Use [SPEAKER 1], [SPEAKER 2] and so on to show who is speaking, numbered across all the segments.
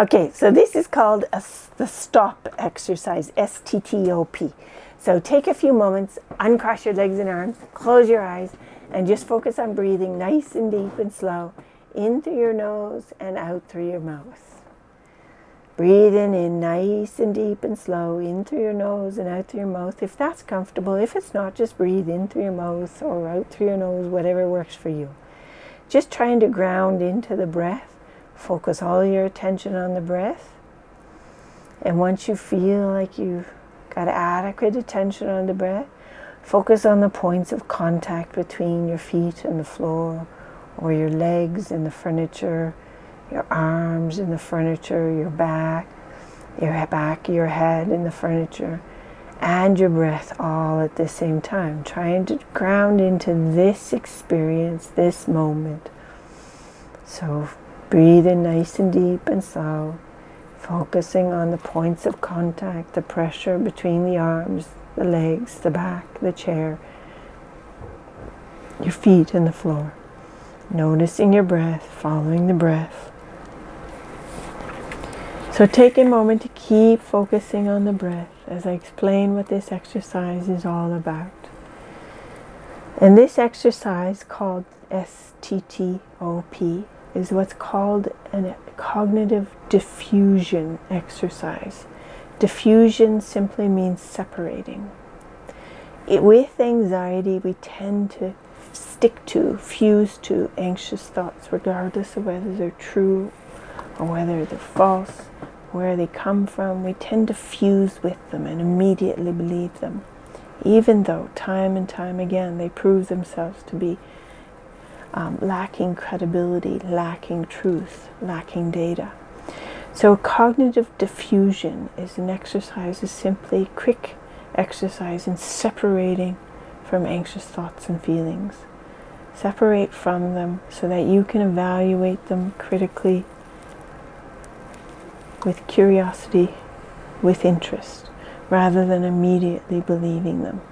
[SPEAKER 1] Okay, so this is called the stop exercise, STTOP. So take a few moments, uncross your legs and arms, close your eyes, and just focus on breathing nice and deep and slow in through your nose and out through your mouth. Breathing in nice and deep and slow in through your nose and out through your mouth. If that's comfortable, if it's not, just breathe in through your mouth or out through your nose, whatever works for you. Just trying to ground into the breath. Focus all your attention on the breath. And once you feel like you've got adequate attention on the breath, focus on the points of contact between your feet and the floor, or your legs and the furniture, your arms and the furniture, your back, your head and the furniture, and your breath all at the same time. Trying to ground into this experience, this moment. So breathe in nice and deep and slow, focusing on the points of contact, the pressure between the arms, the legs, the back, the chair, your feet and the floor. Noticing your breath, following the breath. So take a moment to keep focusing on the breath as I explain what this exercise is all about. And this exercise called STTOP is what's called a cognitive diffusion exercise. Diffusion simply means separating. With anxiety, we tend to fuse to anxious thoughts, regardless of whether they're true or whether they're false, where they come from. We tend to fuse with them and immediately believe them, even though time and time again they prove themselves to be lacking credibility, lacking truth, lacking data. So cognitive diffusion is an exercise, is simply a quick exercise in separating from anxious thoughts and feelings. Separate from them so that you can evaluate them critically, with curiosity, with interest, rather than immediately believing them.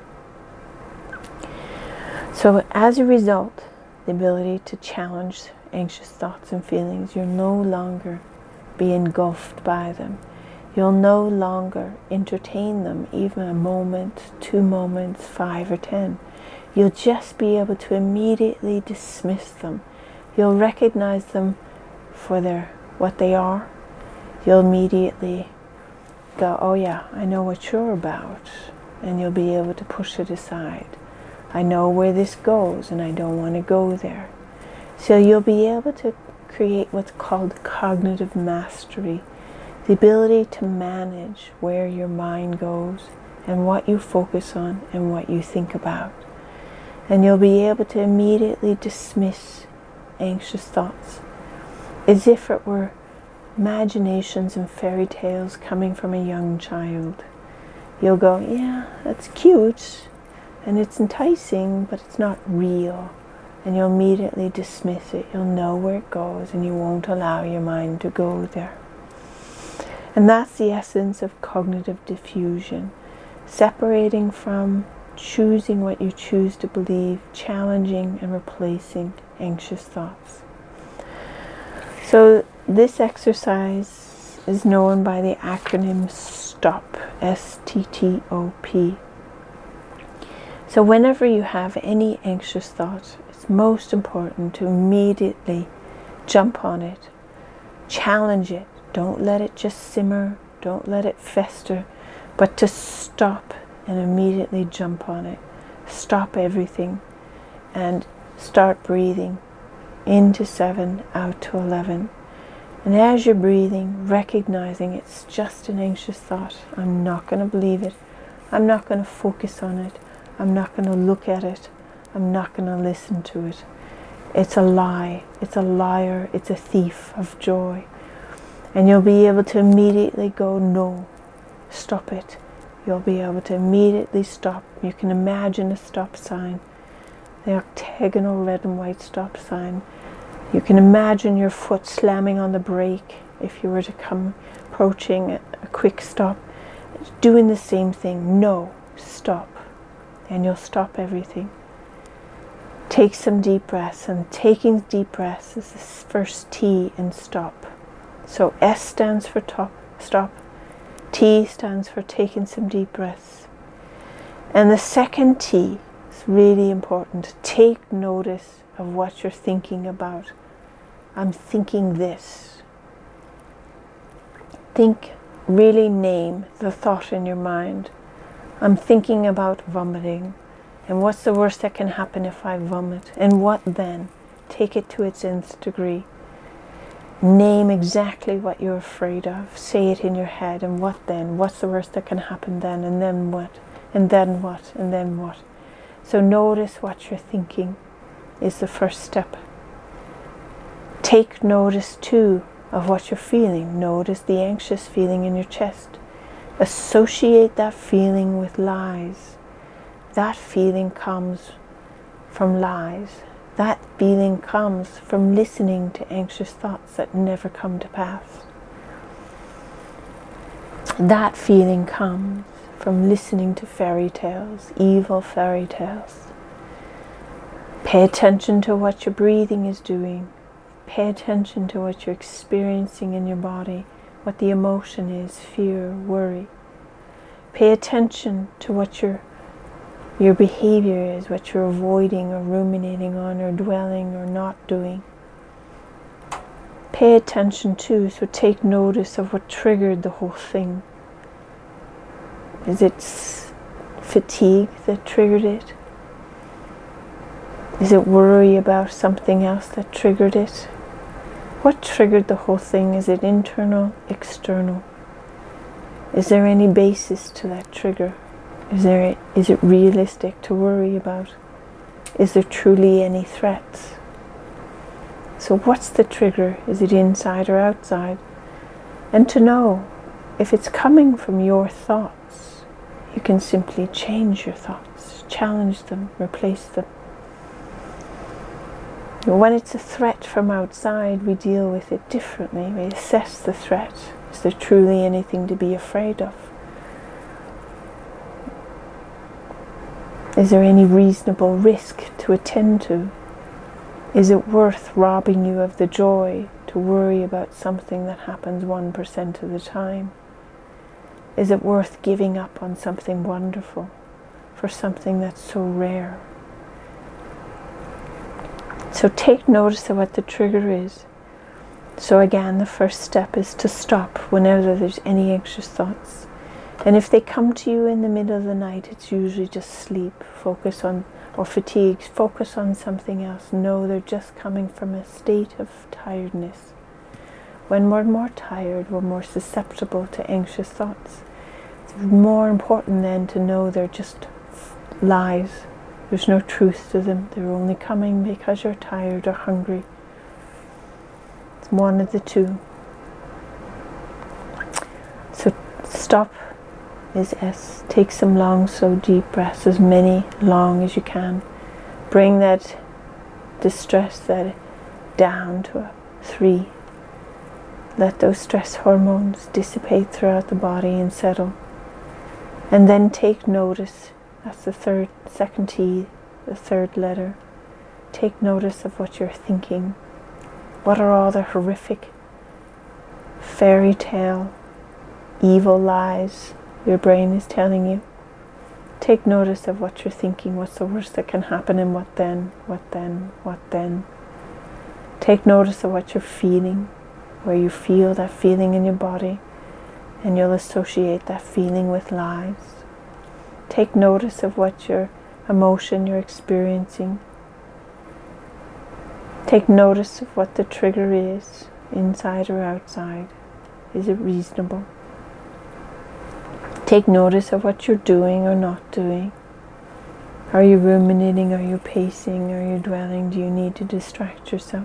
[SPEAKER 1] So as a result, the ability to challenge anxious thoughts and feelings, you'll no longer be engulfed by them. You'll no longer entertain them, even a moment, 2 moments, 5 or 10. You'll just be able to immediately dismiss them. You'll recognize them for what they are. You'll immediately go, oh yeah, I know what you're about. And you'll be able to push it aside. I know where this goes and I don't want to go there. So you'll be able to create what's called cognitive mastery. The ability to manage where your mind goes and what you focus on and what you think about. And you'll be able to immediately dismiss anxious thoughts as if it were imaginations and fairy tales coming from a young child. You'll go, yeah, that's cute and it's enticing, but it's not real. And you'll immediately dismiss it. You'll know where it goes and you won't allow your mind to go there. And that's the essence of cognitive diffusion. Separating from, choosing what you choose to believe, challenging and replacing anxious thoughts. So this exercise is known by the acronym STOP, S-T-T-O-P. So whenever you have any anxious thought, it's most important to immediately jump on it, challenge it. Don't let it just simmer, don't let it fester, but to stop and immediately jump on it. Stop everything and start breathing into 7, out to 11. And as you're breathing, recognizing it's just an anxious thought. I'm not going to believe it. I'm not going to focus on it. I'm not going to look at it. I'm not going to listen to it. It's a lie. It's a liar. It's a thief of joy. And you'll be able to immediately go, no, stop it. You'll be able to immediately stop. You can imagine a stop sign, the octagonal red and white stop sign. You can imagine your foot slamming on the brake if you were to come approaching a quick stop. Doing the same thing. No, stop. And you'll stop everything. Take some deep breaths. And taking deep breaths is the first T in stop. So S stands for stop. T stands for taking some deep breaths. And the second T is really important. Take notice of what you're thinking about. I'm thinking this. Really name the thought in your mind. I'm thinking about vomiting. And what's the worst that can happen if I vomit? And what then? Take it to its nth degree. Name exactly what you're afraid of. Say it in your head. And what then? What's the worst that can happen then? And then what? And then what? And then what? So notice what you're thinking is the first step. Take notice too of what you're feeling. Notice the anxious feeling in your chest. Associate that feeling with lies. That feeling comes from lies. That feeling comes from listening to anxious thoughts that never come to pass. That feeling comes from listening to fairy tales, evil fairy tales. Pay attention to what your breathing is doing. Pay attention to what you're experiencing in your body, what the emotion is, fear, worry. Pay attention to what your behavior is, what you're avoiding or ruminating on or dwelling or not doing. Pay attention too, so take notice of what triggered the whole thing. Is it fatigue that triggered it? Is it worry about something else that triggered it? What triggered the whole thing? Is it internal, external? Is there any basis to that trigger? Is it realistic to worry about? Is there truly any threats? So what's the trigger? Is it inside or outside? And to know if it's coming from your thoughts, you can simply change your thoughts, challenge them, replace them. When it's a threat from outside, we deal with it differently. We assess the threat. Is there truly anything to be afraid of? Is there any reasonable risk to attend to? Is it worth robbing you of the joy to worry about something that happens 1% of the time? Is it worth giving up on something wonderful for something that's so rare? So take notice of what the trigger is. So again, the first step is to stop whenever there's any anxious thoughts. And if they come to you in the middle of the night, it's usually just sleep, or fatigue, focus on something else. No, they're just coming from a state of tiredness. When we're more tired, we're more susceptible to anxious thoughts. It's more important then to know they're just lies. There's no truth to them. They're only coming because you're tired or hungry. It's one of the two. So stop is S. Take some long, slow, deep breaths, as many long as you can. Bring that distress, that down to a 3. Let those stress hormones dissipate throughout the body and settle. And then take notice. That's the second T, the third letter. Take notice of what you're thinking. What are all the horrific fairy tale, evil lies your brain is telling you? Take notice of what you're thinking. What's the worst that can happen, and what then? What then? What then? Take notice of what you're feeling, where you feel that feeling in your body, and you'll associate that feeling with lies. Take notice of what your emotion you're experiencing. Take notice of what the trigger is, inside or outside. Is it reasonable? Take notice of what you're doing or not doing. Are you ruminating? Are you pacing? Are you dwelling? Do you need to distract yourself?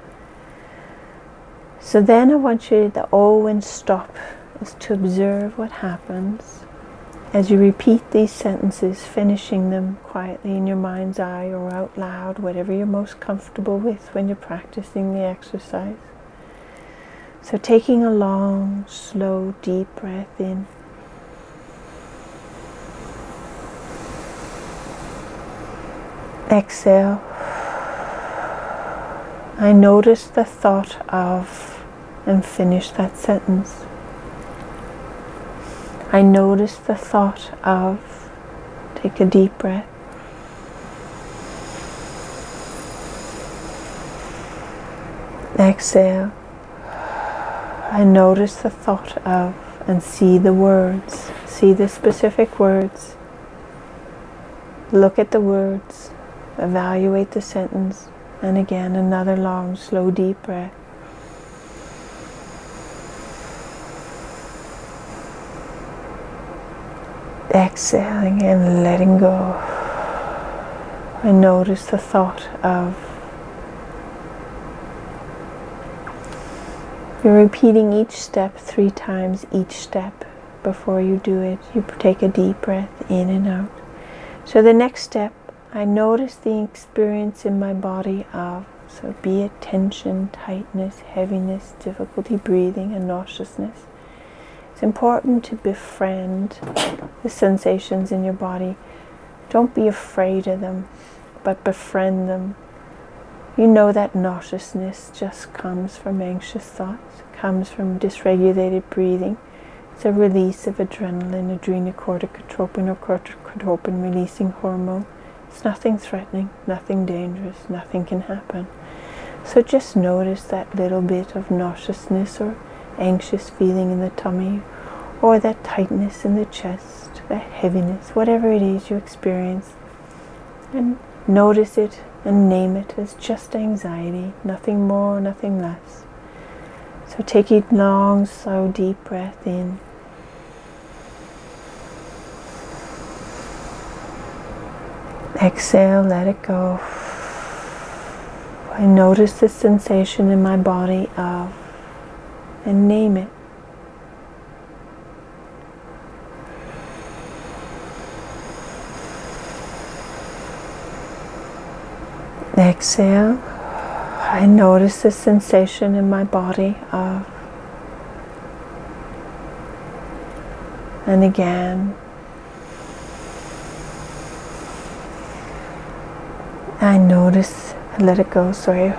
[SPEAKER 1] So then I want you, the O and stop is to observe what happens as you repeat these sentences, finishing them quietly in your mind's eye or out loud, whatever you're most comfortable with when you're practicing the exercise. So taking a long, slow, deep breath in. Exhale. I notice the thought of, and finish that sentence. I notice the thought of, take a deep breath. Exhale. I notice the thought of and see the words, see the specific words. Look at the words, evaluate the sentence, and again another long, slow, deep breath. Exhaling and letting go. I notice the thought of. You're repeating each step 3 times each step. Before you do it, you take a deep breath in and out. So the next step, I notice the experience in my body of, so be it tension, tightness, heaviness, difficulty breathing, and nauseousness. It's important to befriend the sensations in your body. Don't be afraid of them, but befriend them. You know that nauseousness just comes from anxious thoughts, comes from dysregulated breathing. It's a release of adrenaline, adrenocorticotropin or corticotropin releasing hormone. It's nothing threatening, nothing dangerous, nothing can happen. So just notice that little bit of nauseousness or anxious feeling in the tummy, or that tightness in the chest, that heaviness, whatever it is you experience, and notice it and name it as just anxiety, nothing more, nothing less. So take a long, slow, deep breath in. Exhale, let it go. I notice the sensation in my body of, and name it. Exhale. I notice the sensation in my body of, and again. I notice, let it go, sorry.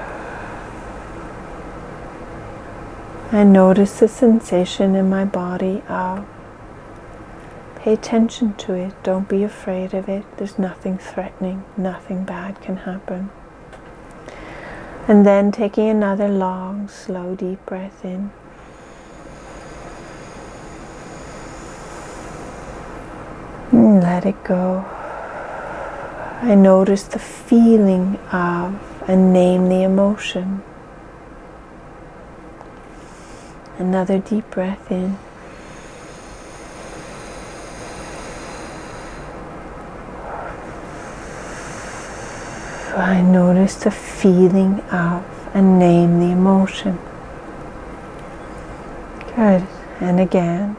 [SPEAKER 1] I notice the sensation in my body of, pay attention to it, don't be afraid of it. There's nothing threatening, nothing bad can happen. And then taking another long, slow, deep breath in. And let it go. I notice the feeling of, and name the emotion. Another deep breath in. I notice the feeling of, and name the emotion. Good. And again.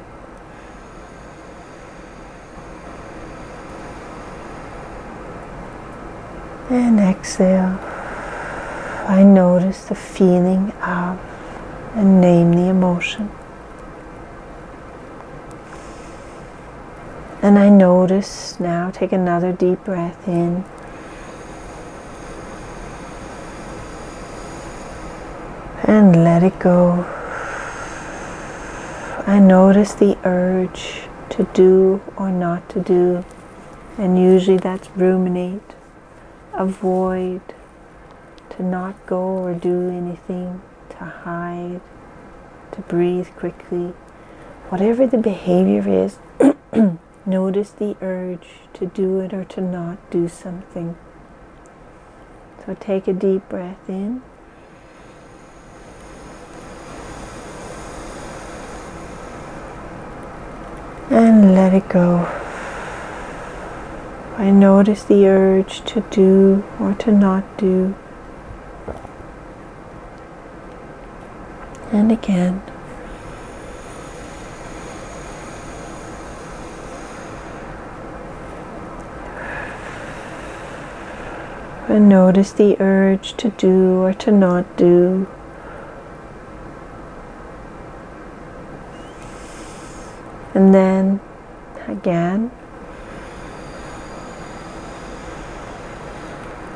[SPEAKER 1] And exhale. I notice the feeling of, and name the emotion. And I notice, now take another deep breath in. And let it go. I notice the urge to do or not to do. And usually that's ruminate, avoid, to not go or do anything, to hide, to breathe quickly. Whatever the behavior is, notice the urge to do it or to not do something. So take a deep breath in. And let it go. I notice the urge to do or to not do. And again. And notice the urge to do or to not do. And then again.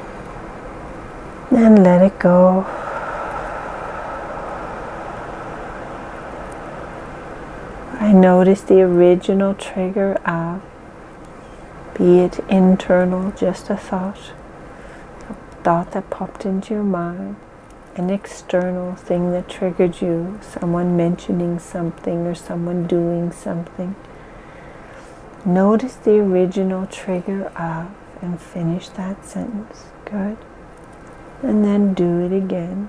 [SPEAKER 1] And let it go. I notice the original trigger of, be it internal, just a thought that popped into your mind, an external thing that triggered you, someone mentioning something or someone doing something. Notice the original trigger of and finish that sentence. Good. And then do it again.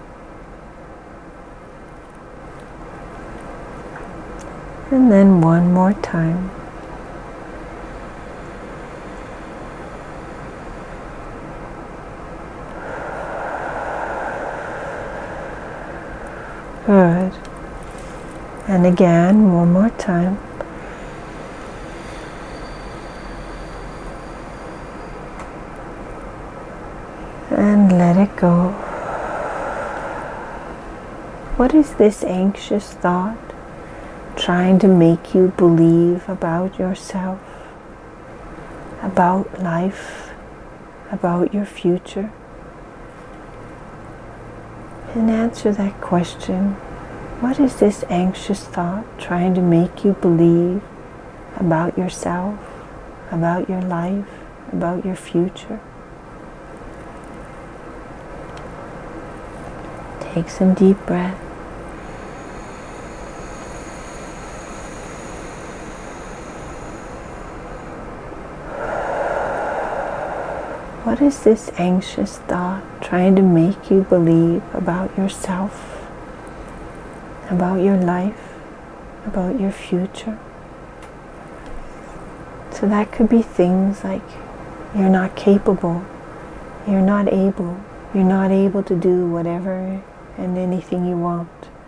[SPEAKER 1] And then one more time. Good. And again, one more time. And let it go. What is this anxious thought trying to make you believe about yourself, about life, about your future? And answer that question. What is this anxious thought trying to make you believe about yourself, about your life, about your future? Take some deep breath. What is this anxious thought trying to make you believe about yourself, about your life, about your future? So that could be things like you're not capable, you're not able to do whatever and anything you want.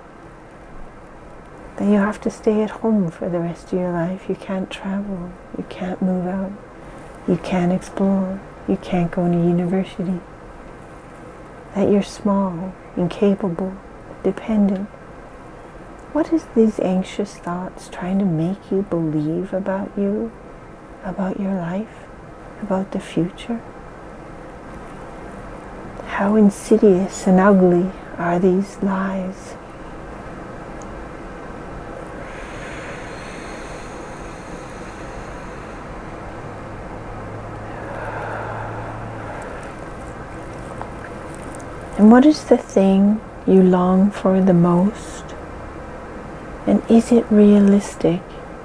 [SPEAKER 1] That you have to stay at home for the rest of your life. You can't travel, you can't move out, you can't explore, you can't go to university. That you're small, incapable, dependent. What is these anxious thoughts trying to make you believe about you, about your life, about the future? How insidious and ugly are these lies? And what is the thing you long for the most? And is it realistic?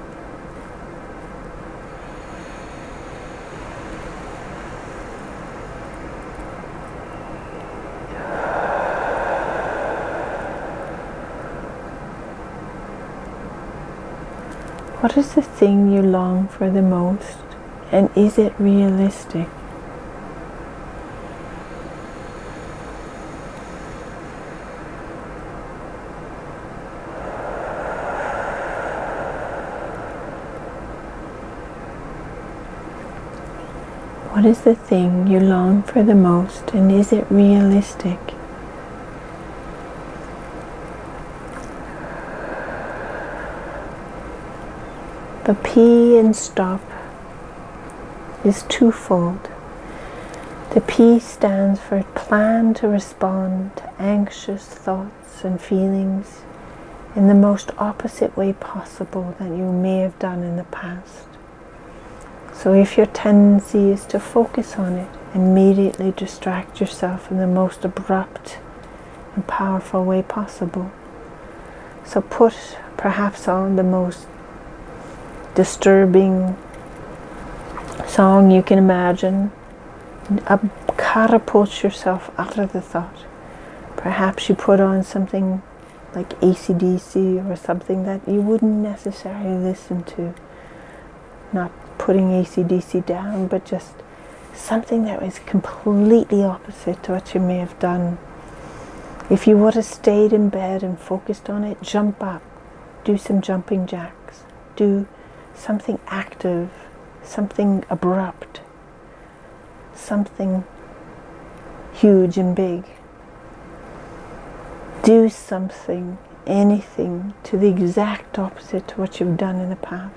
[SPEAKER 1] What is the thing you long for the most? And is it realistic? What is the thing you long for the most, and is it realistic? The P in stop is twofold. The P stands for plan to respond to anxious thoughts and feelings in the most opposite way possible that you may have done in the past. So if your tendency is to focus on it, immediately distract yourself in the most abrupt and powerful way possible. So put perhaps on the most disturbing song you can imagine, catapult yourself out of the thought. Perhaps you put on something like AC/DC or something that you wouldn't necessarily listen to. Not putting AC/DC down, but just something that was completely opposite to what you may have done. If you would have stayed in bed and focused on it, jump up, do some jumping jacks, do something active, something abrupt, something huge and big. Do something, anything, to the exact opposite to what you've done in the past.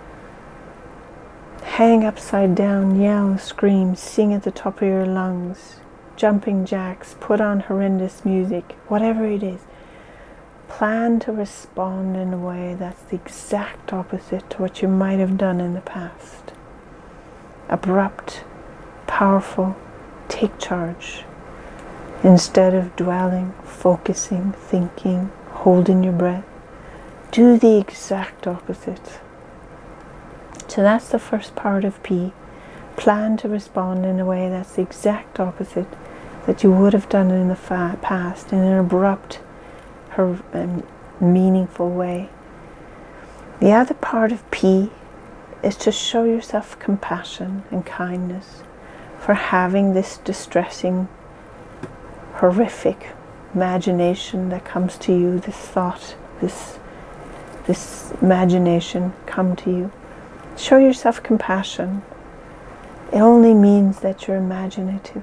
[SPEAKER 1] Hang upside down, yell, scream, sing at the top of your lungs, jumping jacks, put on horrendous music, whatever it is. plan to respond in a way that's the exact opposite to what you might have done in the past. Abrupt, powerful, take charge. Instead of dwelling, focusing, thinking, holding your breath, do the exact opposite. So that's the first part of P. Plan to respond in a way that's the exact opposite that you would have done in the past, in an abrupt, meaningful way. The other part of P is to show yourself compassion and kindness for having this distressing, horrific imagination that comes to you, this thought, this imagination come to you. Show yourself compassion. It only means that you're imaginative.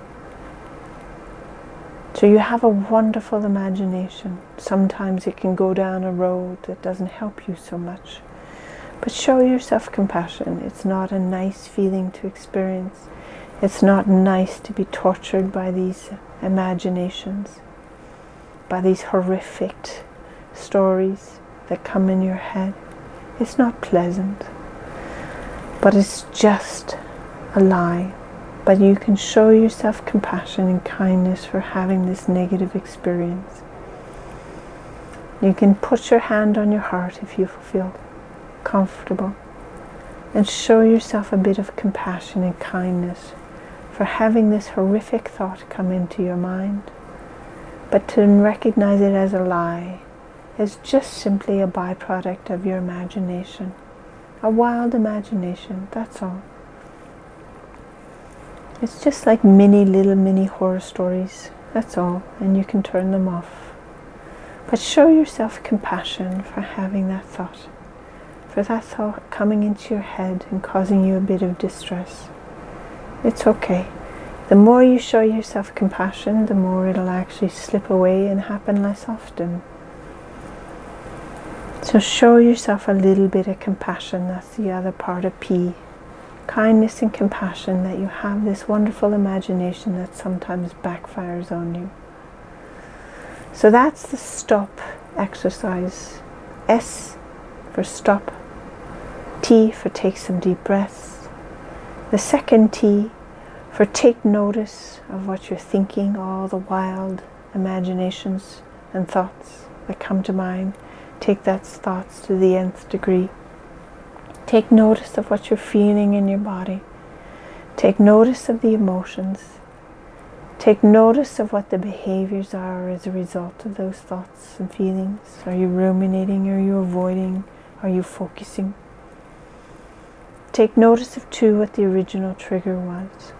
[SPEAKER 1] So you have a wonderful imagination. Sometimes it can go down a road that doesn't help you so much. But show yourself compassion. It's not a nice feeling to experience. It's not nice to be tortured by these imaginations, by these horrific stories that come in your head. It's not pleasant, but it's just a lie. But you can show yourself compassion and kindness for having this negative experience. You can put your hand on your heart if you feel comfortable and show yourself a bit of compassion and kindness for having this horrific thought come into your mind, but to recognize it as a lie, as just simply a byproduct of your imagination, a wild imagination, that's all. It's just like little mini horror stories, that's all, and you can turn them off. But show yourself compassion for having that thought, for that thought coming into your head and causing you a bit of distress. It's okay. The more you show yourself compassion, the more it'll actually slip away and happen less often. So show yourself a little bit of compassion. That's the other part of P. Kindness and compassion, that you have this wonderful imagination that sometimes backfires on you. So that's the stop exercise. S for stop. T for take some deep breaths. The second T for take notice of what you're thinking, all the wild imaginations and thoughts that come to mind. Take those thoughts to the nth degree. Take notice of what you're feeling in your body. Take notice of the emotions. Take notice of what the behaviors are as a result of those thoughts and feelings. Are you ruminating? Are you avoiding? Are you focusing? Take notice of, too, what the original trigger was.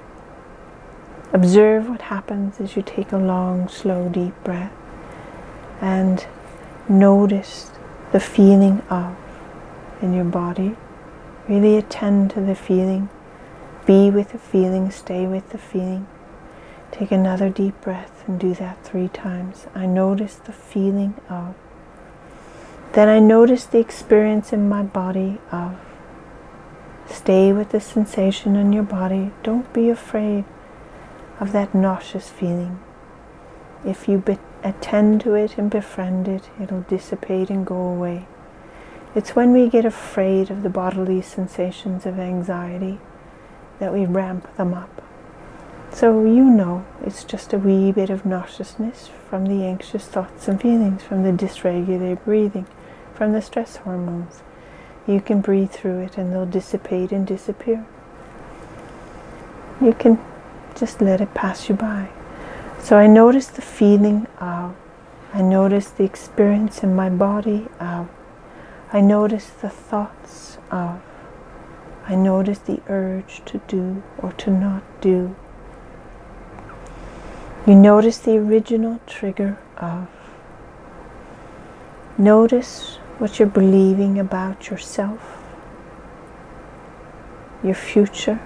[SPEAKER 1] Observe what happens as you take a long, slow, deep breath, and notice the feeling of in your body. Really attend to the feeling. Be with the feeling. Stay with the feeling. Take another deep breath and do that 3 times. I notice the feeling of. Then I notice the experience in my body of. Stay with the sensation in your body. Don't be afraid of that nauseous feeling. If you attend to it and befriend it, it'll dissipate and go away. It's when we get afraid of the bodily sensations of anxiety that we ramp them up. So you know it's just a wee bit of nauseousness from the anxious thoughts and feelings, from the dysregulated breathing, from the stress hormones. You can breathe through it and they'll dissipate and disappear. You can just let it pass you by. So I notice the feeling of. I notice the experience in my body of. I notice the thoughts of. I notice the urge to do or to not do. You notice the original trigger of. Notice what you're believing about yourself, your future,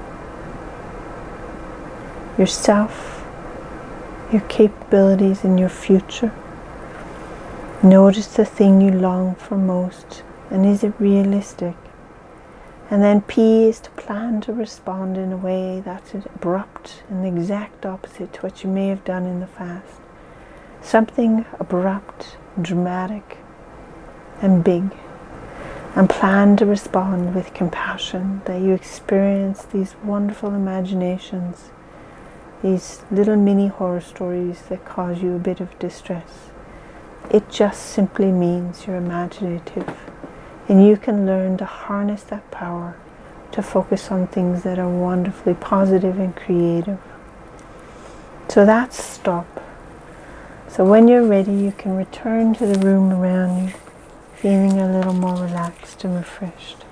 [SPEAKER 1] yourself, your capabilities in your future. Notice the thing you long for most, and is it realistic? And then P is to plan to respond in a way that's abrupt and the exact opposite to what you may have done in the past. something abrupt, dramatic, and big, and plan to respond with compassion, that you experience these wonderful imaginations, these little mini horror stories that cause you a bit of distress. It just simply means you're imaginative, and you can learn to harness that power to focus on things that are wonderfully positive and creative. So that's stop. So when you're ready, you can return to the room around you, feeling a little more relaxed and refreshed.